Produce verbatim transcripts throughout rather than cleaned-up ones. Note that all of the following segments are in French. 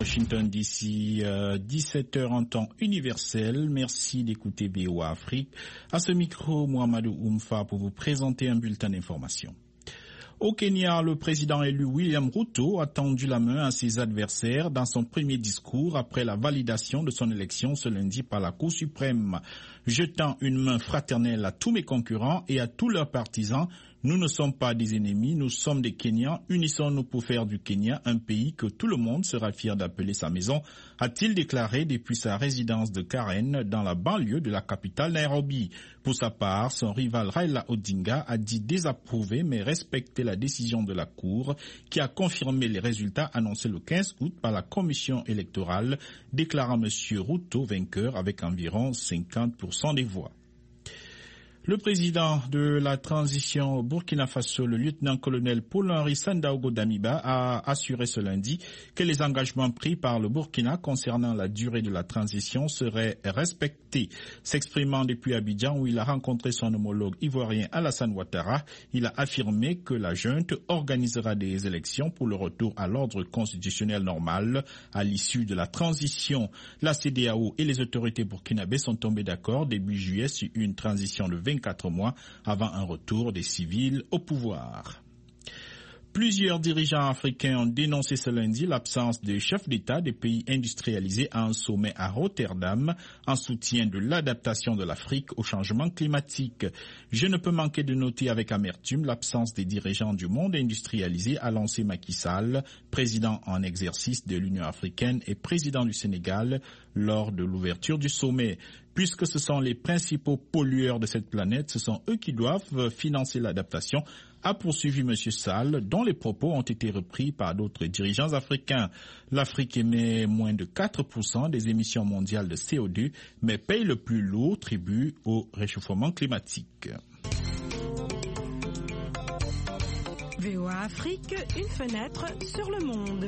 Washington D C, euh, dix-sept heures en temps universel. Merci d'écouter V O A Afrique. À ce micro, Mohamedou Oumfa pour vous présenter un bulletin d'information. Au Kenya, le président élu William Ruto a tendu la main à ses adversaires dans son premier discours après la validation de son élection ce lundi par la Cour suprême. Jetant une main fraternelle à tous mes concurrents et à tous leurs partisans, nous ne sommes pas des ennemis, nous sommes des Kenyans. Unissons-nous pour faire du Kenya un pays que tout le monde sera fier d'appeler sa maison, a-t-il déclaré depuis sa résidence de Karen dans la banlieue de la capitale Nairobi. Pour sa part, son rival Raila Odinga a dit désapprouver mais respecter la décision de la Cour qui a confirmé les résultats annoncés le quinze août par la commission électorale, déclarant M. Ruto vainqueur avec environ cinquante pour cent des voix. Le président de la transition au Burkina Faso, le lieutenant-colonel Paul-Henri Sandaogo Damiba, a assuré ce lundi que les engagements pris par le Burkina concernant la durée de la transition seraient respectés. S'exprimant depuis Abidjan où il a rencontré son homologue ivoirien Alassane Ouattara, il a affirmé que la junte organisera des élections pour le retour à l'ordre constitutionnel normal à l'issue de la transition. La C D A O et les autorités burkinabées sont tombées d'accord début juillet sur une transition de vingt-quatre mois avant un retour des civils au pouvoir. Plusieurs dirigeants africains ont dénoncé ce lundi l'absence de chefs d'État des pays industrialisés à un sommet à Rotterdam en soutien de l'adaptation de l'Afrique au changement climatique. Je ne peux manquer de noter avec amertume l'absence des dirigeants du monde industrialisé, a lancé Macky Sall, président en exercice de l'Union africaine et président du Sénégal, lors de l'ouverture du sommet. Puisque ce sont les principaux pollueurs de cette planète, ce sont eux qui doivent financer l'adaptation, a poursuivi M. Sall, dont les propos ont été repris par d'autres dirigeants africains. L'Afrique émet moins de quatre pour cent des émissions mondiales de C O deux, mais paye le plus lourd tribut au réchauffement climatique. V O A Afrique, une fenêtre sur le monde.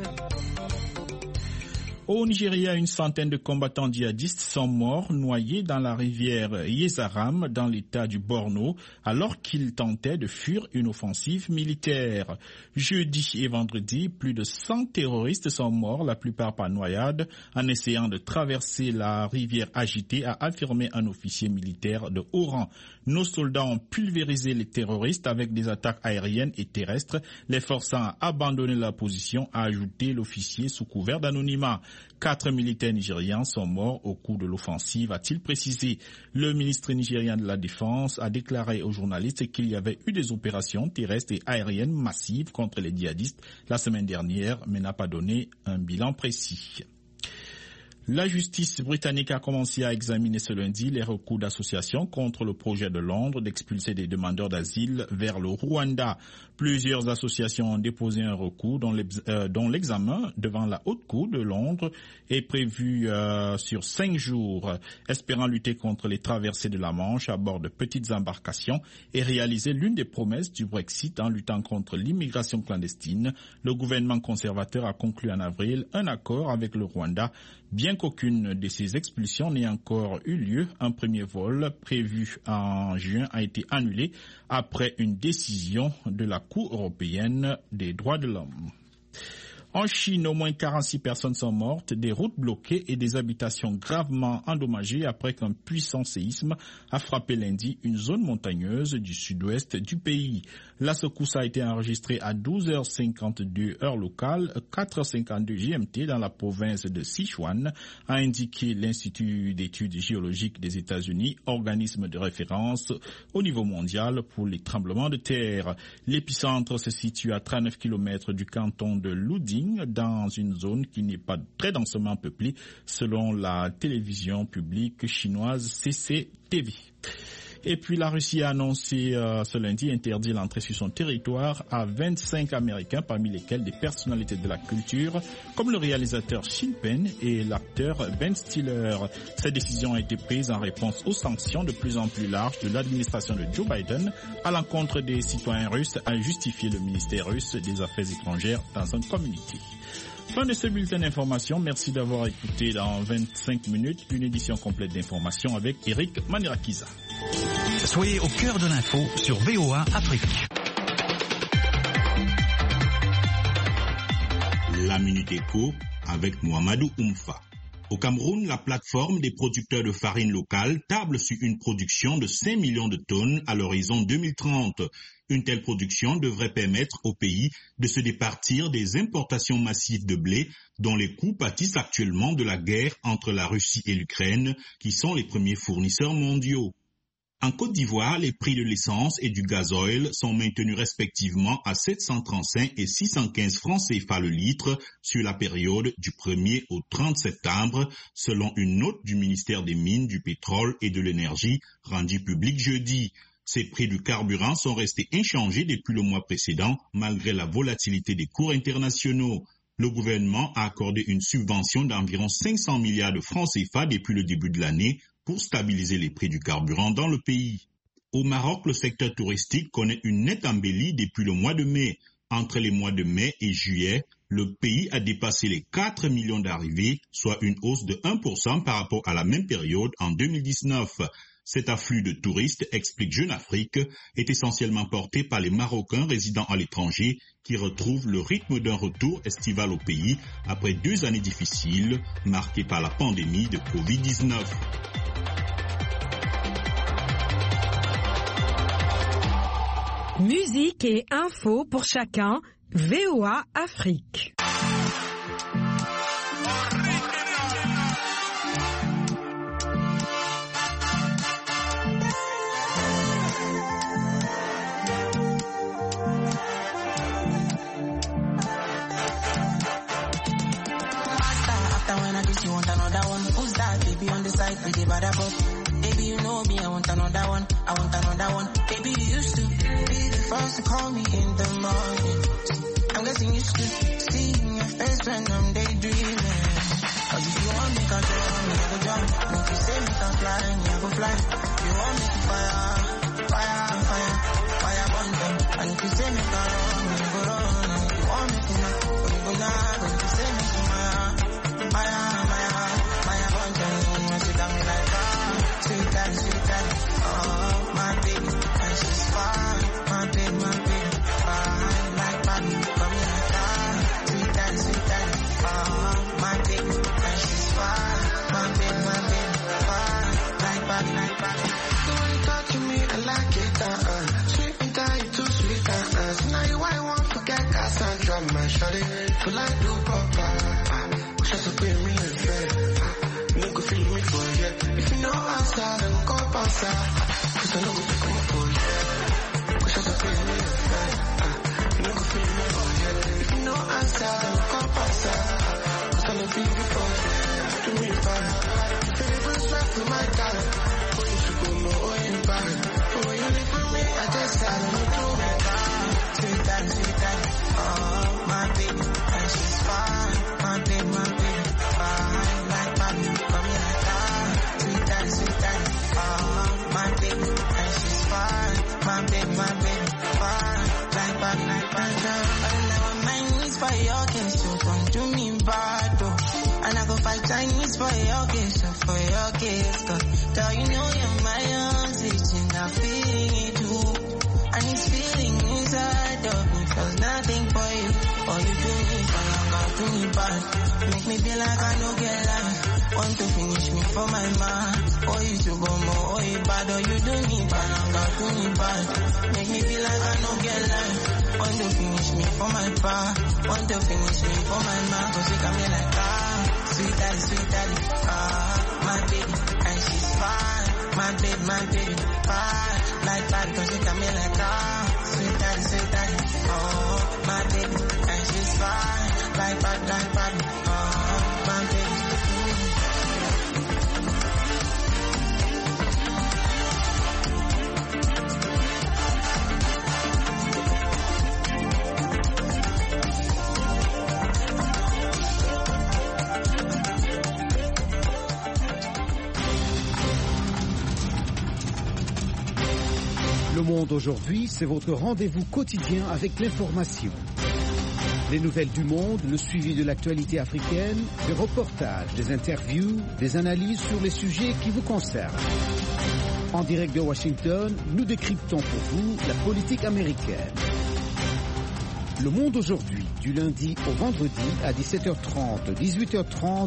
Au Nigeria, une centaine de combattants djihadistes sont morts noyés dans la rivière Yezaram dans l'état du Borno alors qu'ils tentaient de fuir une offensive militaire. Jeudi et vendredi, plus de cent terroristes sont morts, la plupart par noyade, en essayant de traverser la rivière agitée, a affirmé un officier militaire de haut rang. Nos soldats ont pulvérisé les terroristes avec des attaques aériennes et terrestres, les forçant à abandonner la position, a ajouté l'officier sous couvert d'anonymat. Quatre militaires nigérians sont morts au cours de l'offensive, a-t-il précisé. Le ministre nigérien de la Défense a déclaré aux journalistes qu'il y avait eu des opérations terrestres et aériennes massives contre les djihadistes la semaine dernière, mais n'a pas donné un bilan précis. La justice britannique a commencé à examiner ce lundi les recours d'association contre le projet de Londres d'expulser des demandeurs d'asile vers le Rwanda. Plusieurs associations ont déposé un recours dont l'examen devant la Haute Cour de Londres est prévu euh, sur cinq jours, espérant lutter contre les traversées de la Manche à bord de petites embarcations et réaliser l'une des promesses du Brexit en luttant contre l'immigration clandestine. Le gouvernement conservateur a conclu en avril un accord avec le Rwanda. Bien qu'aucune de ces expulsions n'ait encore eu lieu, un premier vol prévu en juin a été annulé après une décision de la Cour européenne des droits de l'homme. En Chine, au moins quarante-six personnes sont mortes, des routes bloquées et des habitations gravement endommagées après qu'un puissant séisme a frappé lundi une zone montagneuse du sud-ouest du pays. La secousse a été enregistrée à douze heures cinquante-deux heure locale, quatre heures cinquante-deux G M T dans la province de Sichuan, a indiqué l'Institut d'études géologiques des États-Unis, organisme de référence au niveau mondial pour les tremblements de terre. L'épicentre se situe à trente-neuf kilomètres du canton de Luding, dans une zone qui n'est pas très densément peuplée, selon la télévision publique chinoise C C T V. Et puis la Russie a annoncé euh, ce lundi interdire l'entrée sur son territoire à vingt-cinq Américains, parmi lesquels des personnalités de la culture, comme le réalisateur Sean Penn et l'acteur Ben Stiller. Cette décision a été prise en réponse aux sanctions de plus en plus larges de l'administration de Joe Biden à l'encontre des citoyens russes, a justifié le ministère russe des Affaires étrangères dans un communiqué. Fin de ce bulletin d'information. Merci d'avoir écouté dans vingt-cinq minutes une édition complète d'information avec Eric Manirakiza. Soyez au cœur de l'info sur V O A Afrique. La Minute Éco. Écho avec Mohamedou Oumfa. Au Cameroun, la plateforme des producteurs de farine locale table sur une production de cinq millions de tonnes à l'horizon deux mille trente. Une telle production devrait permettre au pays de se départir des importations massives de blé dont les coûts pâtissent actuellement de la guerre entre la Russie et l'Ukraine, qui sont les premiers fournisseurs mondiaux. En Côte d'Ivoire, les prix de l'essence et du gazoil sont maintenus respectivement à sept cent trente-cinq et six cent quinze francs C F A le litre sur la période du premier au trente septembre, selon une note du ministère des Mines, du Pétrole et de l'Énergie rendue publique jeudi. Ces prix du carburant sont restés inchangés depuis le mois précédent, malgré la volatilité des cours internationaux. Le gouvernement a accordé une subvention d'environ cinq cents milliards de francs C F A depuis le début de l'année pour stabiliser les prix du carburant dans le pays. Au Maroc, le secteur touristique connaît une nette embellie depuis le mois de mai. Entre les mois de mai et juillet, le pays a dépassé les quatre millions d'arrivées, soit une hausse de un pour cent par rapport à la même période en deux mille dix-neuf. Cet afflux de touristes, explique Jeune Afrique, est essentiellement porté par les Marocains résidant à l'étranger qui retrouvent le rythme d'un retour estival au pays après deux années difficiles marquées par la pandémie de covid dix-neuf. Musique et info pour chacun, V O A Afrique. You want another one? Who's that baby on the side with the bad up? Baby, you know me, I want another one. I want another one. Baby, you used to be the first to call me in the morning. I'm getting used to seeing your face when I'm daydreaming. Cause if you want me, can jump, me, I go jump. If you say me can fly, me, I go fly. You want me to fire, fire, fire, fire burn them. And if you say me can run, me, I go run. And if you want me to knock, me go knock. And if you say me to fire, fire. My shawty, feel like do papa. Wish I could pay me a fed. You could feel me for yeah. If you know outside, then go outside. Cause I know we come up for yeah. Wish I could pay me a fed. You could feel me for yeah. If you know outside, then go outside. Cause I know feel me for yeah. Do me fine. Favorite sweat for my God. Oh, you should go no oil back. Oh, you live for me, I just had a little bit. Sweet daddy, sweet daddy. Oh, my baby, and she's fine. My baby, my baby, fine. Like Bobby, come here like that. Sweet daddy, sweet daddy. Oh, my baby, and she's fine. My baby, my baby, fine. Like Bobby, like Bobby. I never mind needs for your case, so don't do me bad, though. And I go fight Chinese for your case, so for your case, cause girl, you know you're my own teaching, I'm feeling it too. And it's feeling inside of me, feels nothing for you. All you do is fall out, do me bad. Make me feel like I don't get life. Want to finish me for my man. Oh, you to go more, oh, you bad. Oh, you do me bad, do me bad. Make me feel like I don't get life. Want to finish me for my pa. Want to finish me for my man. Cause you got me like ah, sweet daddy, sweet daddy. Ah, my baby, and she's fine. My baby, my baby, fine. Like that, cause you got me like ah, sweet daddy, sweet daddy. Oh, my baby, and she's fine. Like that, like that. Oh, my baby. Le Monde aujourd'hui, c'est votre rendez-vous quotidien avec l'information. Les nouvelles du monde, le suivi de l'actualité africaine, des reportages, des interviews, des analyses sur les sujets qui vous concernent. En direct de Washington, nous décryptons pour vous la politique américaine. Le Monde aujourd'hui, du lundi au vendredi à dix-sept heures trente, dix-huit heures trente